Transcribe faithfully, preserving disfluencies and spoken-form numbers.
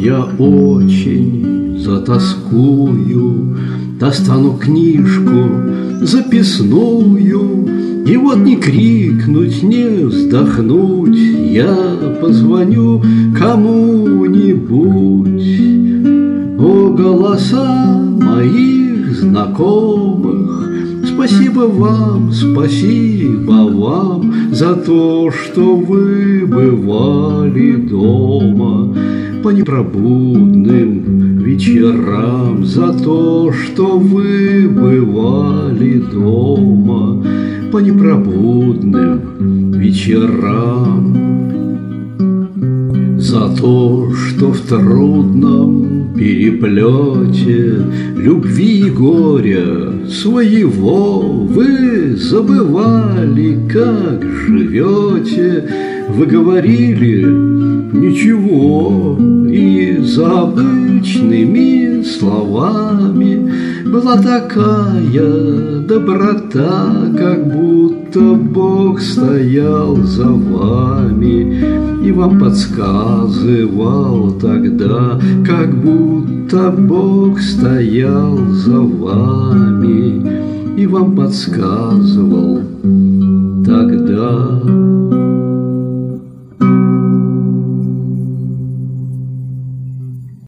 я очень затоскую, достану книжку записную, и вот не крикнуть, не вздохнуть, я позвоню кому-нибудь. О, голоса моих знакомых, спасибо вам, спасибо вам за то, что вы бывали дома по непробудным вечерам, за то, что вы бывали дома по непробудным вечерам, за то, что в трудном переплете любви и горя своего вы забывали, как живете. Вы говорили ничего, и за обычными словами была такая доброта, как будто Бог стоял за вами и вам подсказывал тогда, как будто Бог стоял за вами и вам подсказывал